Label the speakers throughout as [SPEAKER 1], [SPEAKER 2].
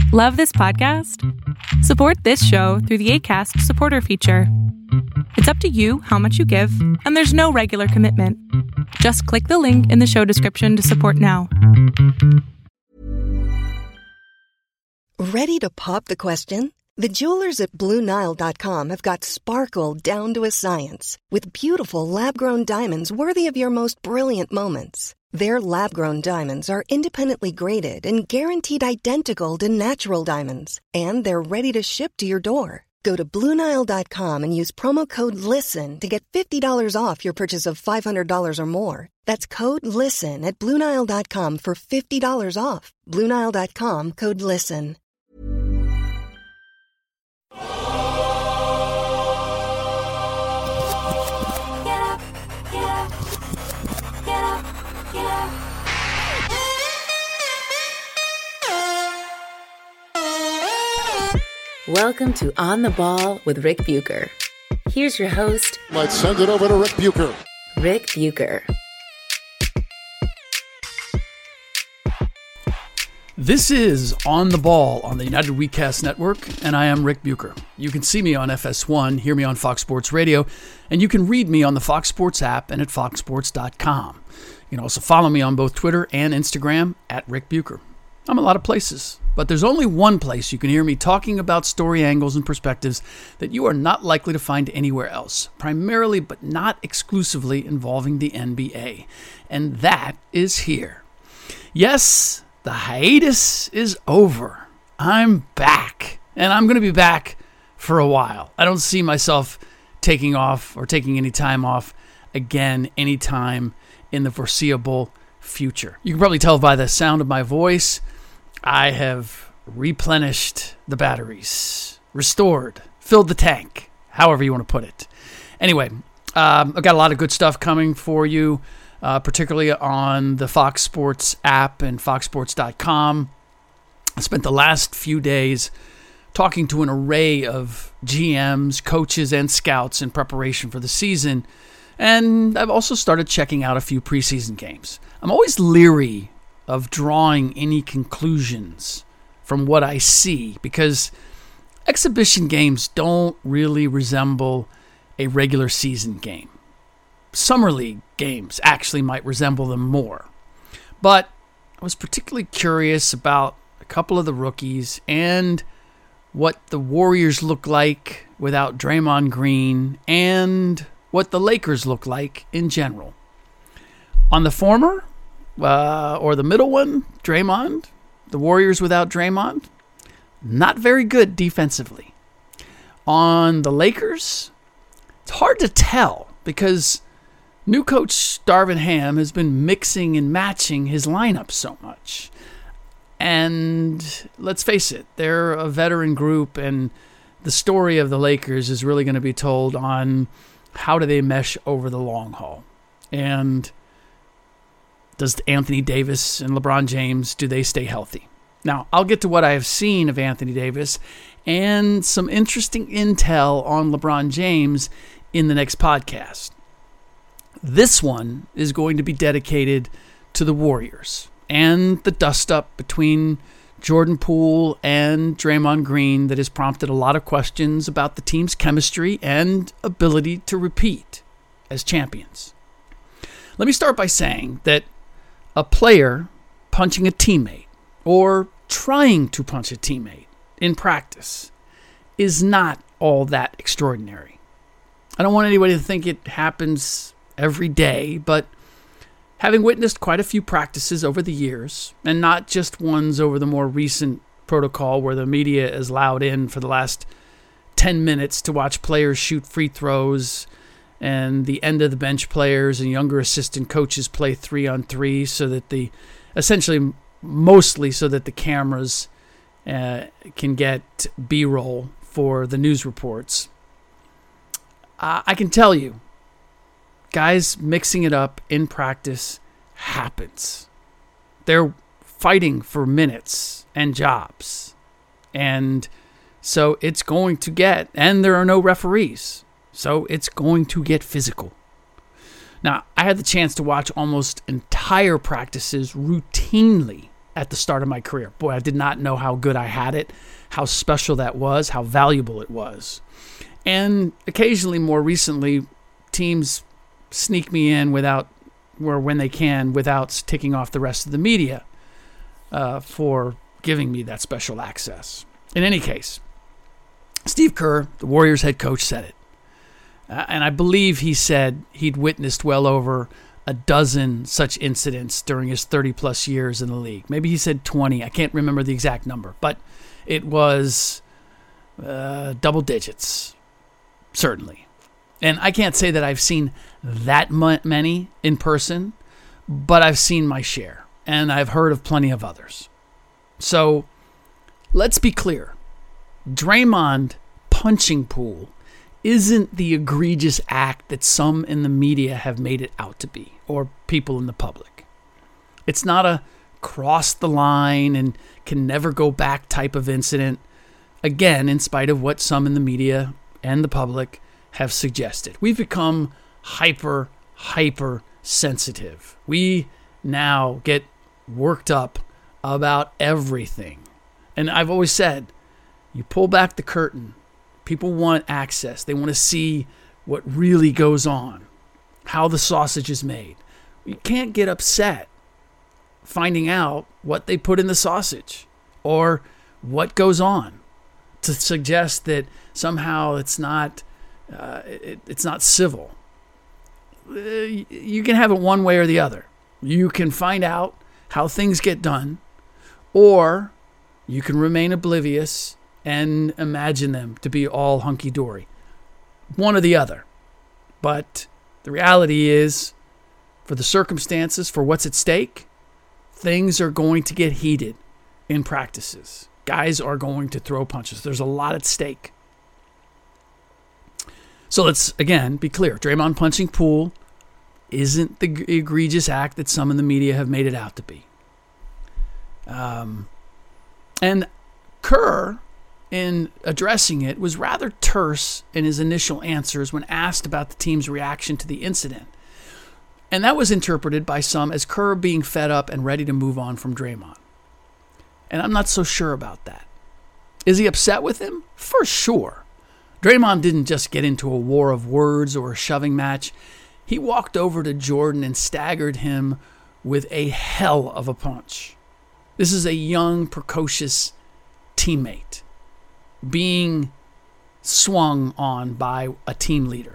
[SPEAKER 1] Love this podcast? Support this show through the Acast supporter feature. It's up to you how much you give, and there's no regular commitment. Just click the link in the show description to support now.
[SPEAKER 2] Ready to pop the question? The jewelers at BlueNile.com have got sparkle down to a science with beautiful lab-grown diamonds worthy of your most brilliant moments. Their lab-grown diamonds are independently graded and guaranteed identical to natural diamonds, and they're ready to ship to your door. Go to BlueNile.com and use promo code LISTEN to get $50 off your purchase of $500 or more. That's code LISTEN at BlueNile.com for $50 off. BlueNile.com, code LISTEN.
[SPEAKER 3] Welcome to On the Ball with Rick Bucher. Here's your host.
[SPEAKER 4] Let's send it over to Rick Bucher.
[SPEAKER 3] Rick Bucher.
[SPEAKER 5] This is On the Ball on the United WeCast Network, and I am Rick Bucher. You can see me on FS1, hear me on Fox Sports Radio, and you can read me on the Fox Sports app and at foxsports.com. You can also follow me on both Twitter and Instagram at Rick Bucher. I'm a lot of places, but there's only one place you can hear me talking about story angles and perspectives that you are not likely to find anywhere else, primarily but not exclusively involving the NBA, and that is here. Yes, the hiatus is over. I'm back, and I'm going to be back for a while. I don't see myself taking off or taking any time off again anytime in the foreseeable future. You can probably tell by the sound of my voice, I have replenished the batteries, restored, filled the tank, however you want to put it. Anyway, I've got a lot of good stuff coming for you, particularly on the Fox Sports app and foxsports.com. I spent the last few days talking to an array of GMs, coaches, and scouts in preparation for the season, and I've also started checking out a few preseason games. I'm always leery of drawing any conclusions from what I see because exhibition games don't really resemble a regular season game. Summer league games actually might resemble them more. But I was particularly curious about a couple of the rookies and what the Warriors look like without Draymond Green and what the Lakers look like in general. On the former, or the middle one, Draymond, the Warriors without Draymond, not very good defensively. On the Lakers, it's hard to tell because new coach Darvin Ham has been mixing and matching his lineup so much. And let's face it, they're a veteran group, and the story of the Lakers is really going to be told on how do they mesh over the long haul. And does Anthony Davis and LeBron James, do they stay healthy? Now, I'll get to what I have seen of Anthony Davis and some interesting intel on LeBron James in the next podcast. This one is going to be dedicated to the Warriors and the dust-up between Jordan Poole and Draymond Green that has prompted a lot of questions about the team's chemistry and ability to repeat as champions. Let me start by saying that a player punching a teammate or trying to punch a teammate in practice is not all that extraordinary. I don't want anybody to think it happens every day, but having witnessed quite a few practices over the years, and not just ones over the more recent protocol where the media is allowed in for the last 10 minutes to watch players shoot free throws and the end of the bench players and younger assistant coaches play 3-on-3 so that mostly so that the cameras can get B-roll for the news reports. I can tell you, guys mixing it up in practice happens. They're fighting for minutes and jobs. And so it's going to get, and there are no referees, so it's going to get physical. Now, I had the chance to watch almost entire practices routinely at the start of my career. Boy, I did not know how good I had it, how special that was, how valuable it was. And occasionally, more recently, teams sneak me in when they can, without ticking off the rest of the media for giving me that special access. In any case, Steve Kerr, the Warriors head coach, said it. And I believe he said he'd witnessed well over a dozen such incidents during his 30-plus years in the league. Maybe he said 20. I can't remember the exact number, but it was double digits, certainly. And I can't say that I've seen that many in person, but I've seen my share, and I've heard of plenty of others. So let's be clear. Draymond punching Poole isn't the egregious act that some in the media have made it out to be, or people in the public. It's not a cross the line and can never go back type of incident, again, in spite of what some in the media and the public have suggested. We've become hyper sensitive. We now get worked up about everything. And I've always said, you pull back the curtain, people want access. They want to see what really goes on, how the sausage is made. You can't get upset finding out what they put in the sausage or what goes on to suggest that somehow it's not civil. You can have it one way or the other. You can find out how things get done, or you can remain oblivious and imagine them to be all hunky-dory. One or the other. But the reality is, for the circumstances, for what's at stake, things are going to get heated in practices. Guys are going to throw punches. There's a lot at stake. So let's, again, be clear. Draymond punching Poole isn't the egregious act that some in the media have made it out to be. And Kerr, in addressing it, was rather terse in his initial answers when asked about the team's reaction to the incident. And that was interpreted by some as Kerr being fed up and ready to move on from Draymond. And I'm not so sure about that. Is he upset with him? For sure. Draymond didn't just get into a war of words or a shoving match. He walked over to Jordan and staggered him with a hell of a punch. This is a young, precocious teammate being swung on by a team leader.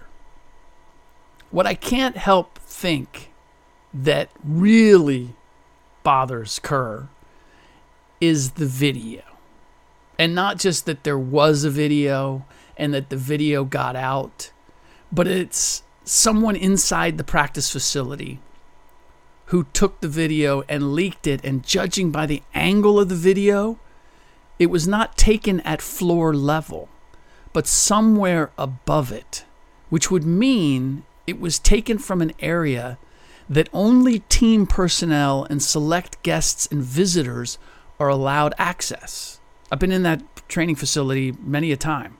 [SPEAKER 5] What I can't help think that really bothers Kerr is the video. And not just that there was a video and that the video got out, but it's someone inside the practice facility who took the video and leaked it, and judging by the angle of the video, it was not taken at floor level, but somewhere above it, which would mean it was taken from an area that only team personnel and select guests and visitors are allowed access. I've been in that training facility many a time.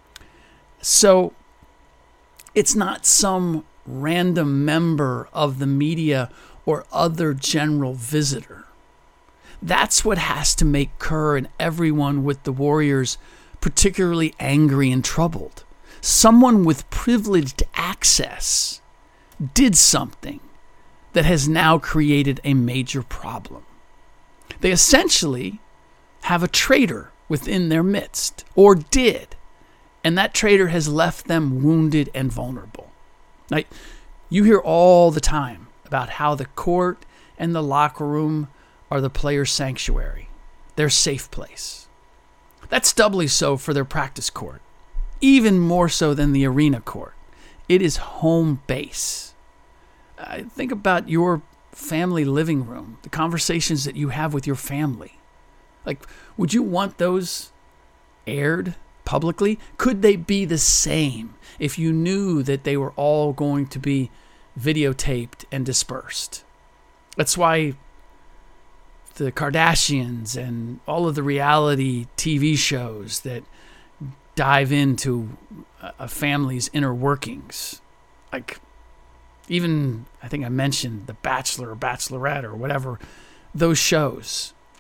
[SPEAKER 5] So it's not some random member of the media or other general visitor. That's what has to make Kerr and everyone with the Warriors particularly angry and troubled. Someone with privileged access did something that has now created a major problem. They essentially have a traitor within their midst, or did, and that traitor has left them wounded and vulnerable. Now, you hear all the time about how the court and the locker room are the player's sanctuary, their safe place. That's doubly so for their practice court, even more so than the arena court. It is home base. Think about your family living room, the conversations that you have with your family. Like, would you want those aired publicly? Could they be the same if you knew that they were all going to be videotaped and dispersed? That's why the Kardashians and all of the reality TV shows that dive into a family's inner workings, like even, I think I mentioned The Bachelor or Bachelorette or whatever, those shows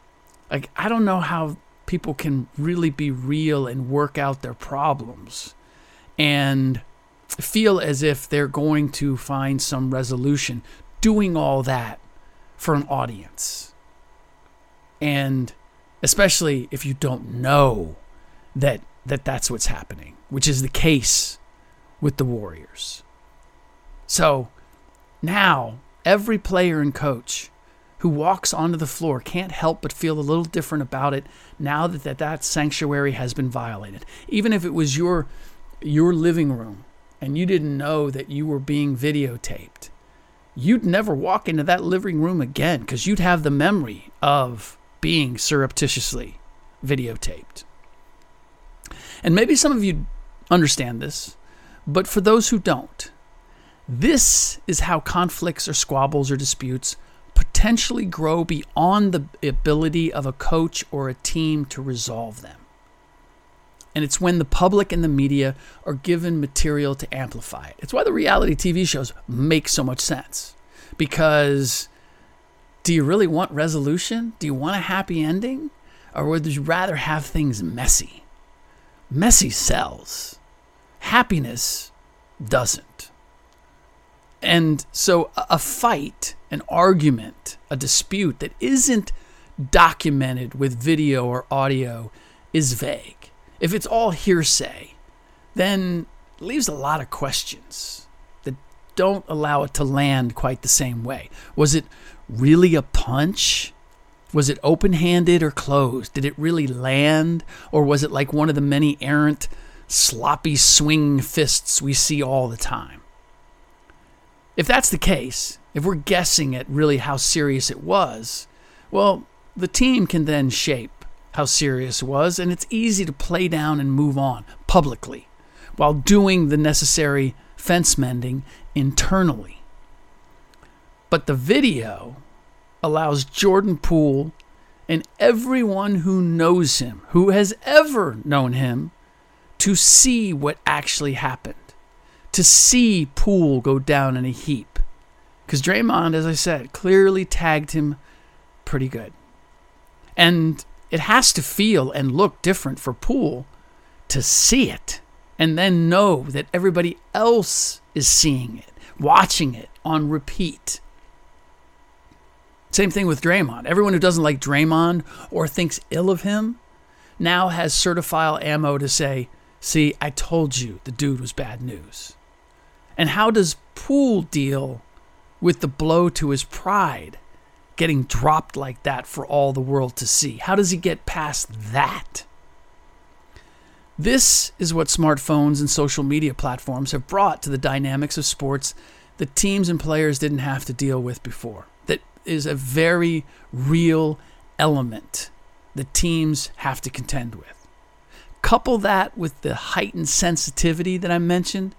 [SPEAKER 5] Like, I don't know how people can really be real and work out their problems and feel as if they're going to find some resolution doing all that for an audience. And especially if you don't know that's what's happening, which is the case with the Warriors. So now every player and coach who walks onto the floor can't help but feel a little different about it now that sanctuary has been violated. Even if it was your living room and you didn't know that you were being videotaped, you'd never walk into that living room again because you'd have the memory of being surreptitiously videotaped. And maybe some of you understand this, but for those who don't, this is how conflicts or squabbles or disputes potentially grow beyond the ability of a coach or a team to resolve them. And it's when the public and the media are given material to amplify it. It's why the reality TV shows make so much sense. Because do you really want resolution? Do you want a happy ending? Or would you rather have things messy? Messy sells. Happiness doesn't. And so a fight, an argument, a dispute that isn't documented with video or audio is vague. If it's all hearsay, then it leaves a lot of questions that don't allow it to land quite the same way. Was it really a punch? Was it open-handed or closed? Did it really land? Or was it like one of the many errant, sloppy swinging fists we see all the time? If that's the case, if we're guessing at really how serious it was, well, the team can then shape how serious it was, and it's easy to play down and move on publicly while doing the necessary fence mending internally. But the video allows Jordan Poole and everyone who knows him, who has ever known him, to see what actually happened, to see Poole go down in a heap. Because Draymond, as I said, clearly tagged him pretty good. And it has to feel and look different for Poole to see it and then know that everybody else is seeing it, watching it on repeat. Same thing with Draymond. Everyone who doesn't like Draymond or thinks ill of him now has certifiable ammo to say, see, I told you the dude was bad news. And how does Poole deal with the blow to his pride, getting dropped like that for all the world to see? How does he get past that? This is what smartphones and social media platforms have brought to the dynamics of sports that teams and players didn't have to deal with before. That is a very real element that teams have to contend with. Couple that with the heightened sensitivity that I mentioned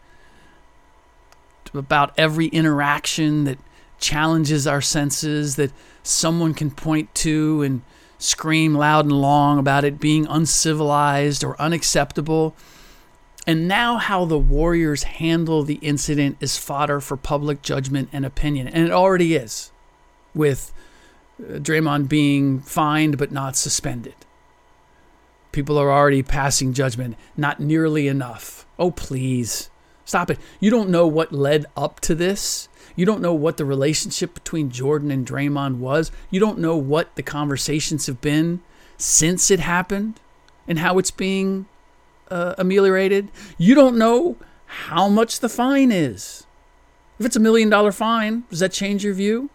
[SPEAKER 5] about every interaction that challenges our senses, that someone can point to and scream loud and long about it being uncivilized or unacceptable. And now how the Warriors handle the incident is fodder for public judgment and opinion. And it already is, with Draymond being fined but not suspended. People are already passing judgment. Not nearly enough. Oh, please. Stop it. You don't know what led up to this. You don't know what the relationship between Jordan and Draymond was. You don't know what the conversations have been since it happened and how it's being ameliorated. You don't know how much the fine is. If it's $1 million fine, does that change your view?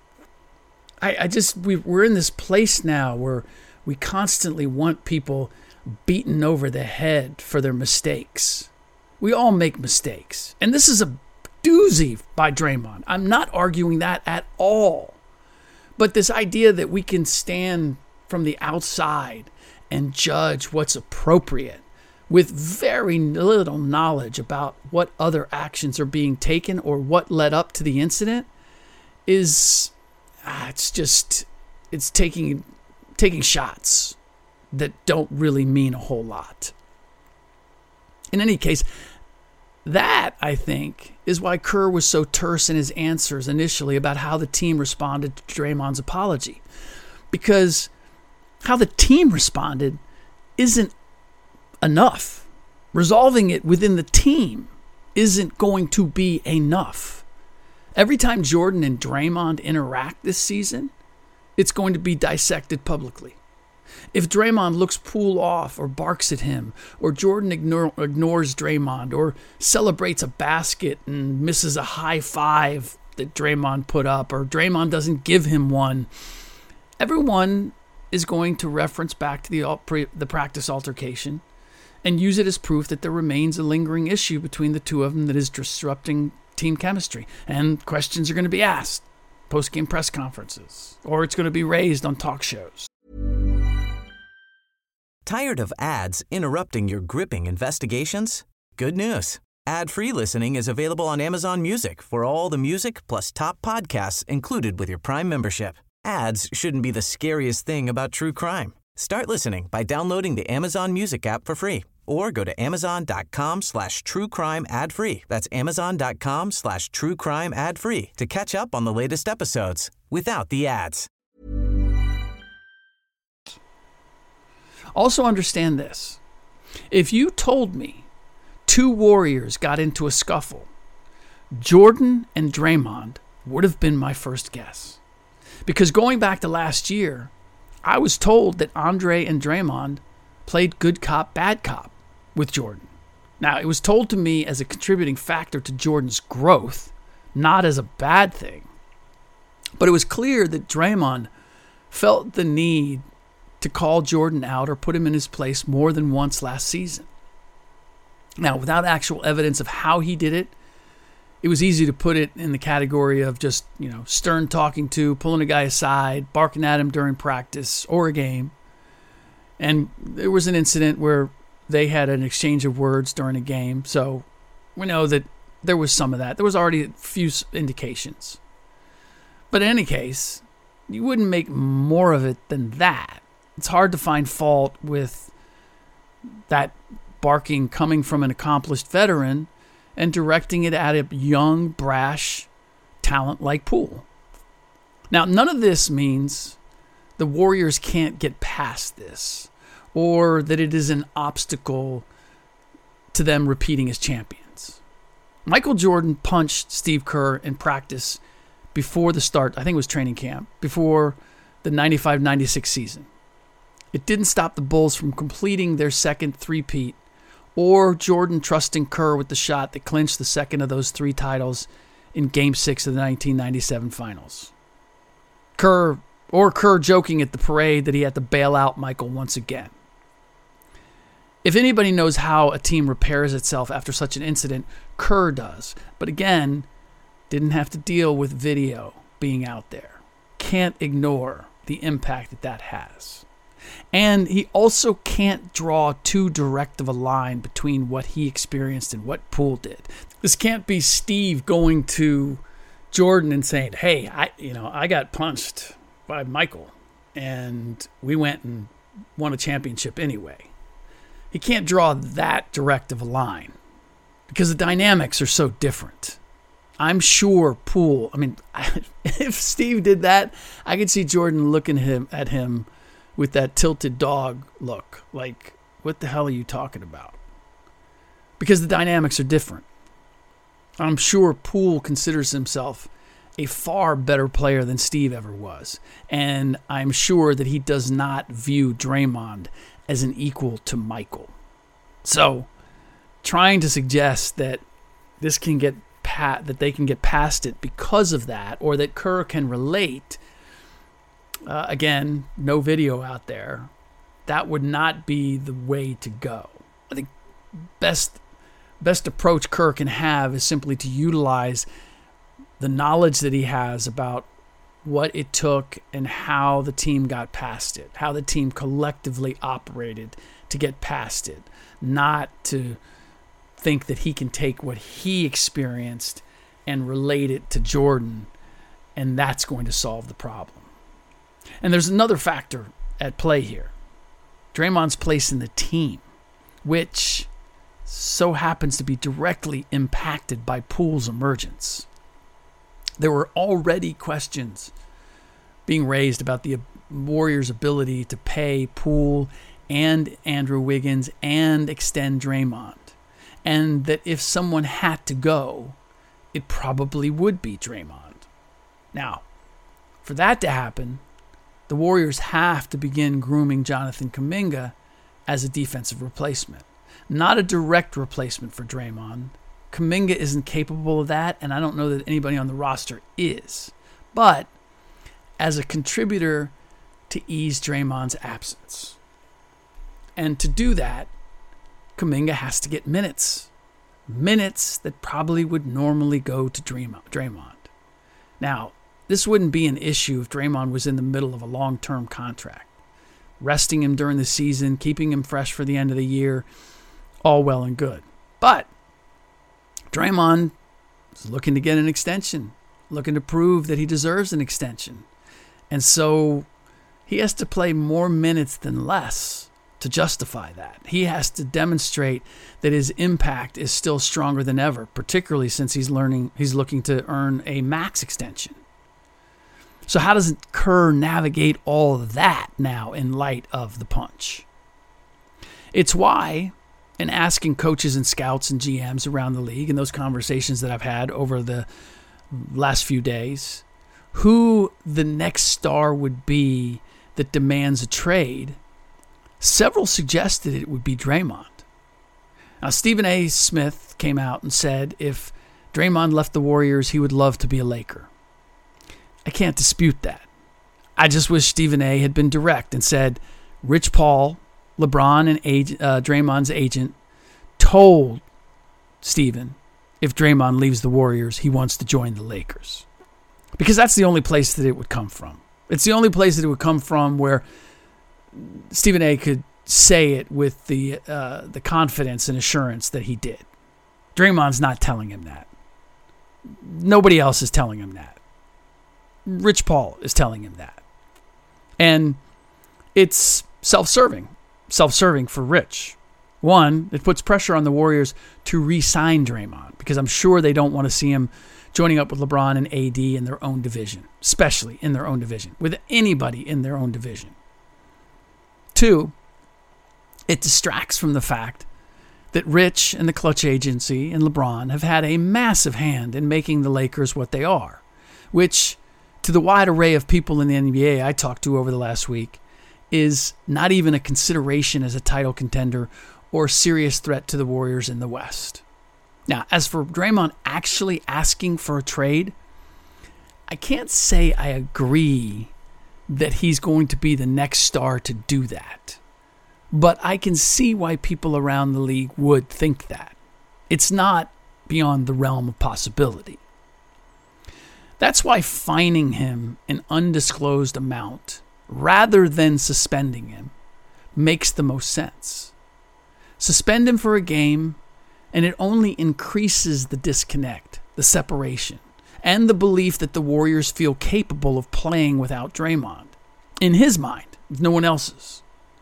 [SPEAKER 5] We're in this place now where we constantly want people beaten over the head for their mistakes. We all make mistakes. And this is a doozy by Draymond. I'm not arguing that at all. But this idea that we can stand from the outside and judge what's appropriate with very little knowledge about what other actions are being taken or what led up to the incident is, it's taking shots that don't really mean a whole lot. In any case, that, I think, is why Kerr was so terse in his answers initially about how the team responded to Draymond's apology. Because how the team responded isn't enough. Resolving it within the team isn't going to be enough. Every time Jordan and Draymond interact this season, it's going to be dissected publicly. If Draymond looks Poole off or barks at him, or Jordan ignores Draymond or celebrates a basket and misses a high five that Draymond put up, or Draymond doesn't give him one, everyone is going to reference back to the practice altercation and use it as proof that there remains a lingering issue between the two of them that is disrupting team chemistry. And questions are going to be asked post-game press conferences, or it's going to be raised on talk shows.
[SPEAKER 6] Tired of ads interrupting your gripping investigations? Good news. Ad-free listening is available on Amazon Music for all the music plus top podcasts included with your Prime membership. Ads shouldn't be the scariest thing about true crime. Start listening by downloading the Amazon Music app for free or go to amazon.com/truecrime ad-free. That's amazon.com/truecrime ad-free to catch up on the latest episodes without the ads.
[SPEAKER 5] Also understand this. If you told me two Warriors got into a scuffle, Jordan and Draymond would have been my first guess. Because going back to last year, I was told that Andre and Draymond played good cop, bad cop with Jordan. Now, it was told to me as a contributing factor to Jordan's growth, not as a bad thing. But it was clear that Draymond felt the need to call Jordan out or put him in his place more than once last season. Now, without actual evidence of how he did it, it was easy to put it in the category of just, stern talking to, pulling a guy aside, barking at him during practice or a game. And there was an incident where they had an exchange of words during a game. So we know that there was some of that. There was already a few indications. But in any case, you wouldn't make more of it than that. It's hard to find fault with that barking coming from an accomplished veteran and directing it at a young, brash talent like Poole. Now, none of this means the Warriors can't get past this or that it is an obstacle to them repeating as champions. Michael Jordan punched Steve Kerr in practice before the start, I think it was training camp, before the 95-96 season. It didn't stop the Bulls from completing their second three-peat or Jordan trusting Kerr with the shot that clinched the second of those three titles in Game 6 of the 1997 finals. Kerr joking at the parade that he had to bail out Michael once again. If anybody knows how a team repairs itself after such an incident, Kerr does. But again, didn't have to deal with video being out there. Can't ignore the impact that has. And he also can't draw too direct of a line between what he experienced and what Poole did. This can't be Steve going to Jordan and saying, "Hey, I got punched by Michael and we went and won a championship anyway." He can't draw that direct of a line because the dynamics are so different. I'm sure Poole, if Steve did that, I could see Jordan looking at him with that tilted dog look, like, what the hell are you talking about? Because the dynamics are different. I'm sure Poole considers himself a far better player than Steve ever was. And I'm sure that he does not view Draymond as an equal to Michael. So, trying to suggest that this can get that they can get past it because of that, or that Kerr can relate, again, no video out there, that would not be the way to go. I think best approach Kerr can have is simply to utilize the knowledge that he has about what it took and how the team got past it, how the team collectively operated to get past it, not to think that he can take what he experienced and relate it to Jordan, and that's going to solve the problem. And there's another factor at play here. Draymond's place in the team, which so happens to be directly impacted by Poole's emergence. There were already questions being raised about the Warriors' ability to pay Poole and Andrew Wiggins and extend Draymond. And that if someone had to go, it probably would be Draymond. Now, for that to happen, the Warriors have to begin grooming Jonathan Kuminga as a defensive replacement. Not a direct replacement for Draymond. Kuminga isn't capable of that, and I don't know that anybody on the roster is. But as a contributor to ease Draymond's absence. And to do that, Kuminga has to get minutes. Minutes that probably would normally go to Draymond. Now, this wouldn't be an issue if Draymond was in the middle of a long-term contract. Resting him during the season, keeping him fresh for the end of the year, all well and good. But Draymond is looking to get an extension, looking to prove that he deserves an extension. And so he has to play more minutes than less to justify that. He has to demonstrate that his impact is still stronger than ever, particularly since he's looking to earn a max extension. So how does Kerr navigate all of that now in light of the punch? It's why, in asking coaches and scouts and GMs around the league, and those conversations that I've had over the last few days, who the next star would be that demands a trade, several suggested it would be Draymond. Now, Stephen A. Smith came out and said if Draymond left the Warriors, he would love to be a Laker. I can't dispute that. I just wish Stephen A. had been direct and said Rich Paul, LeBron and Draymond's agent, told Stephen if Draymond leaves the Warriors, he wants to join the Lakers. Because that's the only place that it would come from. It's the only place that it would come from where Stephen A. could say it with the confidence and assurance that he did. Draymond's not telling him that. Nobody else is telling him that. Rich Paul is telling him that. And it's self-serving for Rich. One, it puts pressure on the Warriors to re-sign Draymond because I'm sure they don't want to see him joining up with LeBron and AD in their own division, especially in their own division, with anybody in their own division. Two, it distracts from the fact that Rich and the Clutch Agency and LeBron have had a massive hand in making the Lakers what they are, which, to the wide array of people in the NBA I talked to over the last week, is not even a consideration as a title contender or serious threat to the Warriors in the West. Now, as for Draymond actually asking for a trade, I can't say I agree that he's going to be the next star to do that. But I can see why people around the league would think that. It's not beyond the realm of possibility. That's why fining him an undisclosed amount rather than suspending him makes the most sense. Suspend him for a game, and it only increases the disconnect, the separation, and the belief that the Warriors feel capable of playing without Draymond. In his mind, if no one else's.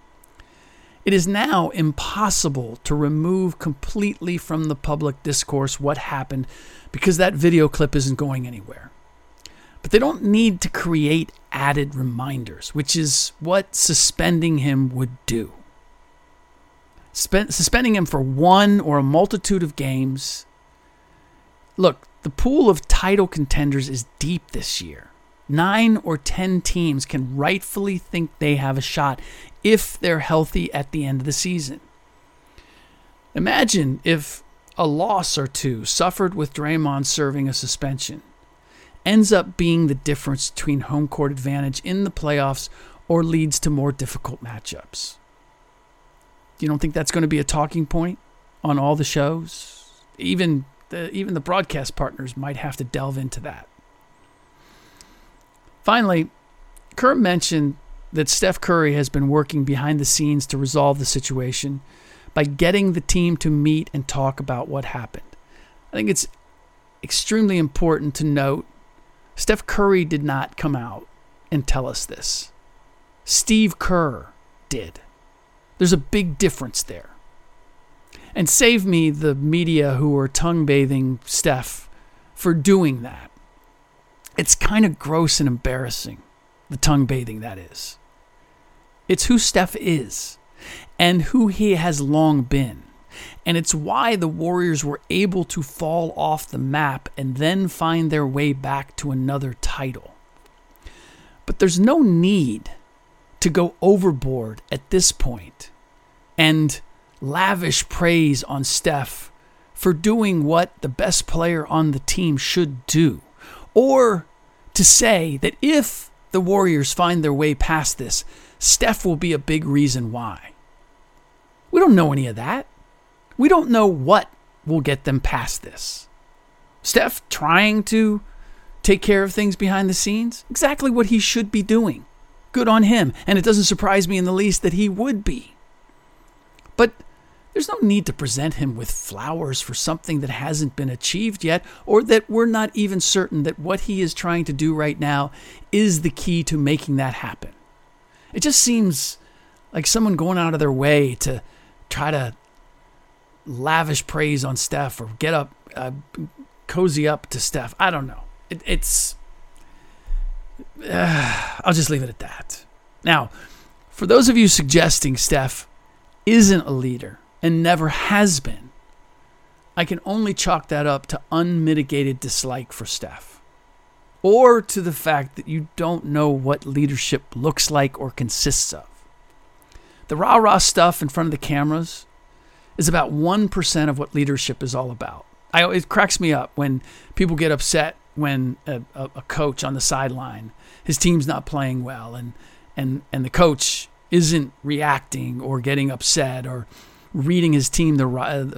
[SPEAKER 5] It is now impossible to remove completely from the public discourse what happened because that video clip isn't going anywhere. But they don't need to create added reminders, which is what suspending him would do. Suspending him for one or a multitude of games. Look, the pool of title contenders is deep this year. 9 or 10 teams can rightfully think they have a shot if they're healthy at the end of the season. Imagine if a loss or two suffered with Draymond serving a suspension ends up being the difference between home court advantage in the playoffs or leads to more difficult matchups. You don't think that's going to be a talking point on all the shows? Even the broadcast partners might have to delve into that. Finally, Kerr mentioned that Steph Curry has been working behind the scenes to resolve the situation by getting the team to meet and talk about what happened. I think it's extremely important to note Steph Curry did not come out and tell us this. Steve Kerr did. There's a big difference there. And save me the media who are tongue-bathing Steph for doing that. It's kind of gross and embarrassing, the tongue-bathing that is. It's who Steph is and who he has long been. And it's why the Warriors were able to fall off the map and then find their way back to another title. But there's no need to go overboard at this point and lavish praise on Steph for doing what the best player on the team should do. Or to say that if the Warriors find their way past this, Steph will be a big reason why. We don't know any of that. We don't know what will get them past this. Steph trying to take care of things behind the scenes? Exactly what he should be doing. Good on him. And it doesn't surprise me in the least that he would be. But there's no need to present him with flowers for something that hasn't been achieved yet, or that we're not even certain that what he is trying to do right now is the key to making that happen. It just seems like someone going out of their way to try to lavish praise on Steph or get up, cozy up to Steph. I don't know. I'll just leave it at that. Now, for those of you suggesting Steph isn't a leader and never has been, I can only chalk that up to unmitigated dislike for Steph, or to the fact that you don't know what leadership looks like or consists of. The rah-rah stuff in front of the cameras is about 1% of what leadership is all about. It cracks me up when people get upset when a coach on the sideline, his team's not playing well, and the coach isn't reacting or getting upset or reading his team the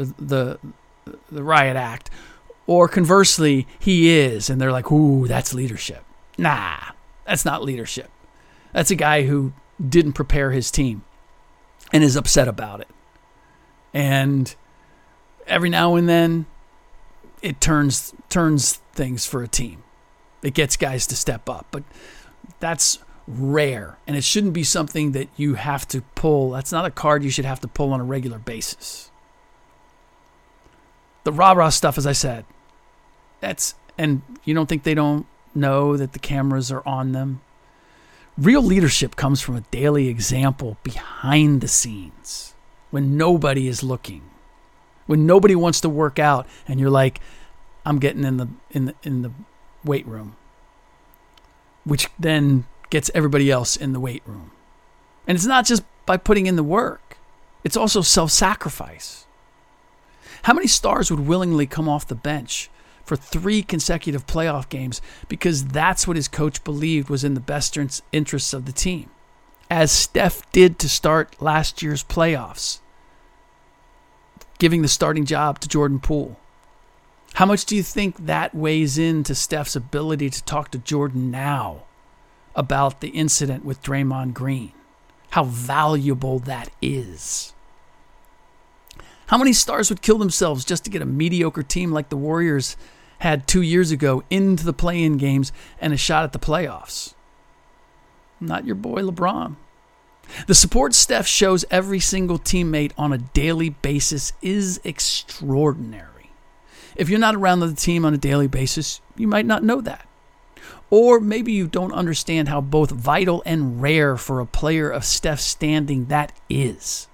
[SPEAKER 5] riot act, or conversely, he is, and they're like, "Ooh, that's leadership." Nah, that's not leadership. That's a guy who didn't prepare his team and is upset about it. And every now and then, it turns things for a team. It gets guys to step up, but that's rare, and it shouldn't be something that you have to pull. That's not a card you should have to pull on a regular basis. The rah-rah stuff, as I said, and you don't think they don't know that the cameras are on them? Real leadership comes from a daily example behind the scenes, when nobody is looking, when nobody wants to work out, and you're like, "I'm getting in the weight room," which then gets everybody else in the weight room. And it's not just by putting in the work. It's also self-sacrifice. How many stars would willingly come off the bench for 3 consecutive playoff games because that's what his coach believed was in the best interests of the team, as Steph did to start last year's playoffs, giving the starting job to Jordan Poole? How much do you think that weighs into Steph's ability to talk to Jordan now about the incident with Draymond Green? How valuable that is. How many stars would kill themselves just to get a mediocre team like the Warriors had 2 years ago into the play-in games and a shot at the playoffs? Not your boy LeBron. The support Steph shows every single teammate on a daily basis is extraordinary. If you're not around the team on a daily basis, you might not know that. Or maybe you don't understand how both vital and rare for a player of Steph's standing that is.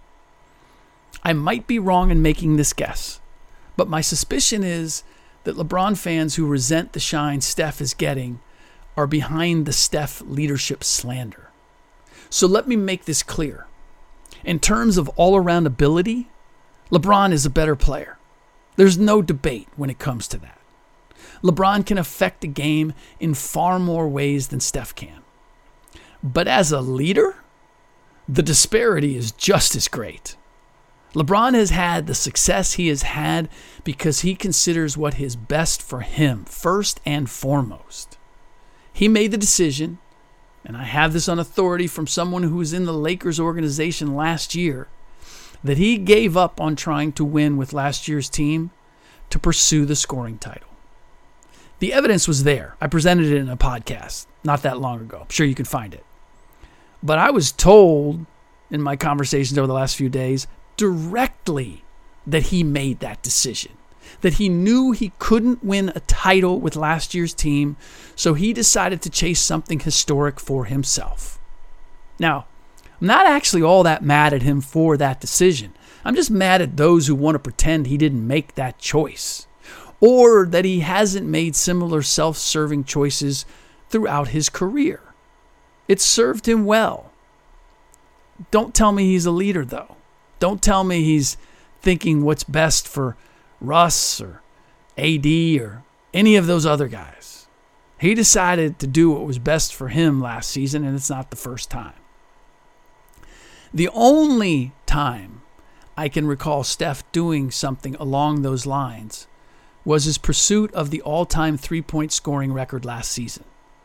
[SPEAKER 5] I might be wrong in making this guess, but my suspicion is that LeBron fans who resent the shine Steph is getting are behind the Steph leadership slander. So let me make this clear. In terms of all-around ability, LeBron is a better player. There's no debate when it comes to that. LeBron can affect a game in far more ways than Steph can. But as a leader, the disparity is just as great. LeBron has had the success he has had because he considers what is best for him first and foremost. He made the decision, and I have this on authority from someone who was in the Lakers organization last year, that he gave up on trying to win with last year's team to pursue the scoring title. The evidence was there. I presented it in a podcast not that long ago. I'm sure you can find it. But I was told in my conversations over the last few days directly that he made that decision, that he knew he couldn't win a title with last year's team, so he decided to chase something historic for himself. Now, I'm not actually all that mad at him for that decision. I'm just mad at those who want to pretend he didn't make that choice, or that he hasn't made similar self-serving choices throughout his career. It served him well. Don't tell me he's a leader, though. Don't tell me he's thinking what's best for Russ or AD or any of those other guys. He decided to do what was best for him last season, and it's not the first time. The only time I can recall Steph doing something along those lines was his pursuit of the all-time three-point scoring record last season.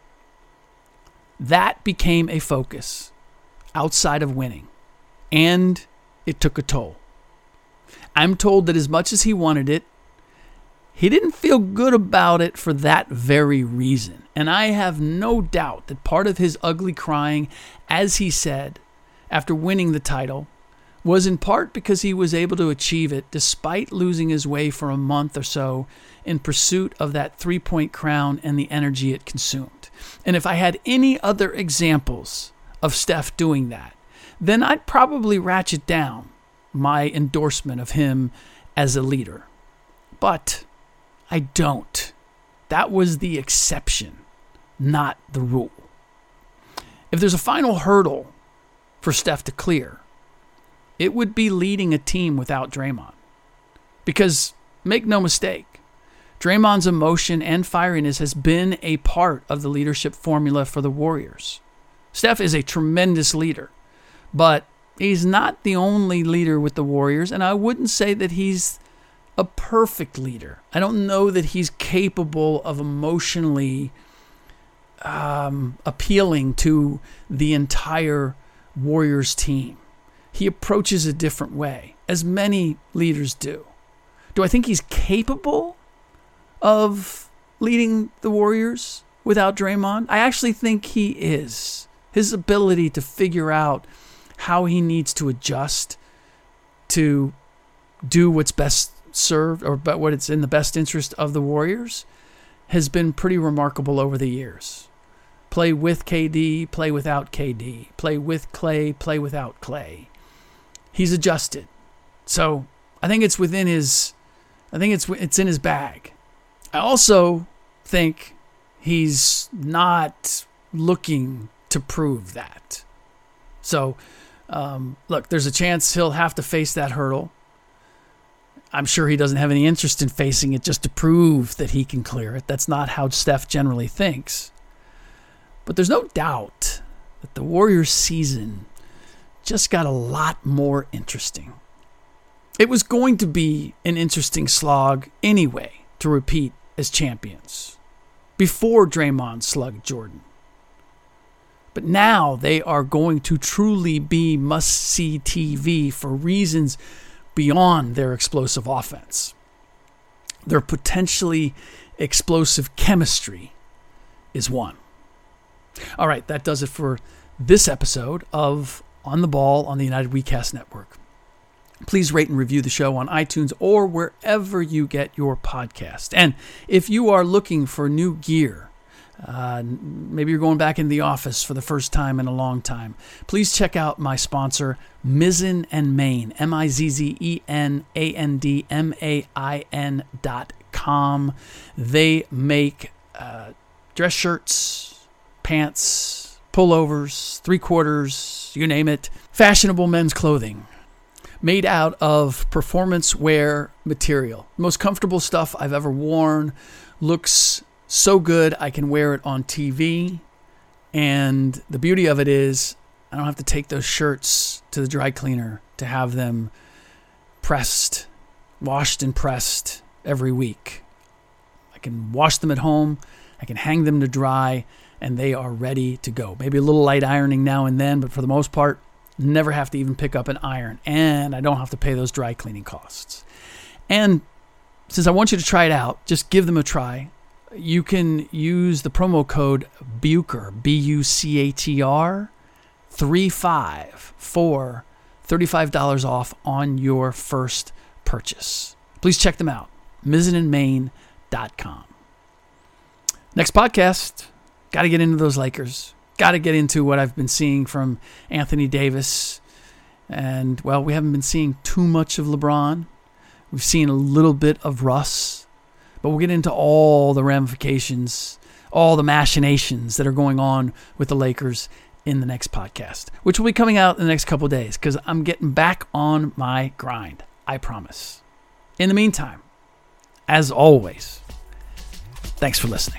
[SPEAKER 5] That became a focus outside of winning, and it took a toll. I'm told that as much as he wanted it, he didn't feel good about it for that very reason. And I have no doubt that part of his ugly crying, as he said, after winning the title, was in part because he was able to achieve it despite losing his way for a month or so in pursuit of that three-point crown and the energy it consumed. And if I had any other examples of Steph doing that, then I'd probably ratchet down my endorsement of him as a leader. But I don't. That was the exception, not the rule. If there's a final hurdle for Steph to clear, it would be leading a team without Draymond. Because, make no mistake, Draymond's emotion and fieriness has been a part of the leadership formula for the Warriors. Steph is a tremendous leader, but he's not the only leader with the Warriors, and I wouldn't say that he's a perfect leader. I don't know that he's capable of emotionally appealing to the entire Warriors team. He approaches a different way, as many leaders do. Do I think he's capable of leading the Warriors without Draymond? I actually think he is. His ability to figure out how he needs to adjust to do what's best served, or what it's in the best interest of the Warriors, has been pretty remarkable over the years. Play with KD, play without KD, play with Clay, play without Clay. He's adjusted. So I think it's within his, it's in his bag. I also think he's not looking to prove that. So, look, there's a chance he'll have to face that hurdle. I'm sure he doesn't have any interest in facing it just to prove that he can clear it. That's not how Steph generally thinks. But there's no doubt that the Warriors season just got a lot more interesting. It was going to be an interesting slog anyway to repeat as champions before Draymond slugged Jordan. But now they are going to truly be must-see TV for reasons beyond their explosive offense. Their potentially explosive chemistry is one. All right, that does it for this episode of On the Ball on the United WeCast Network. Please rate and review the show on iTunes or wherever you get your podcast. And if you are looking for new gear, maybe you're going back into the office for the first time in a long time, please check out my sponsor, Mizzen and Main, MIZZENANDMAIN.com. They make dress shirts, pants, pullovers, 3/4, you name it, fashionable men's clothing made out of performance wear material. Most comfortable stuff I've ever worn. Looks so good I can wear it on TV. And the beauty of it is I don't have to take those shirts to the dry cleaner to have them pressed, washed and pressed every week. I can wash them at home. I can hang them to dry, and they are ready to go. Maybe a little light ironing now and then, but for the most part, never have to even pick up an iron, and I don't have to pay those dry cleaning costs. And since I want you to try it out, just give them a try. You can use the promo code BUCHER, BUCHER, 35 for $35 off on your first purchase. Please check them out, MizzenandMain.com. Next podcast, got to get into those Lakers. got to get into what I've been seeing from Anthony Davis. And, well, we haven't been seeing too much of LeBron. We've seen a little bit of Russ. But we'll get into all the ramifications, all the machinations that are going on with the Lakers in the next podcast, which will be coming out in the next couple of days because I'm getting back on my grind. I promise. In the meantime, as always, thanks for listening.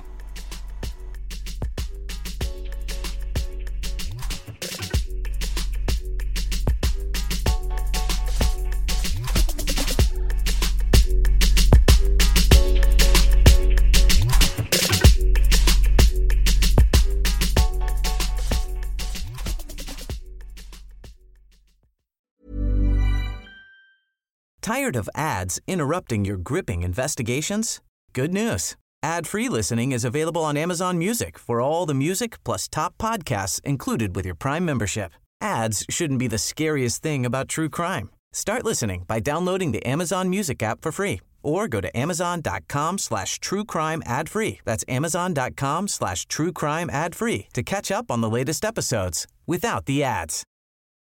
[SPEAKER 6] Tired of ads interrupting your gripping investigations? Good news. Ad-free listening is available on Amazon Music for all the music plus top podcasts included with your Prime membership. Ads shouldn't be the scariest thing about true crime. Start listening by downloading the Amazon Music app for free or go to amazon.com/truecrime ad-free. That's amazon.com/truecrime ad-free to catch up on the latest episodes without the ads.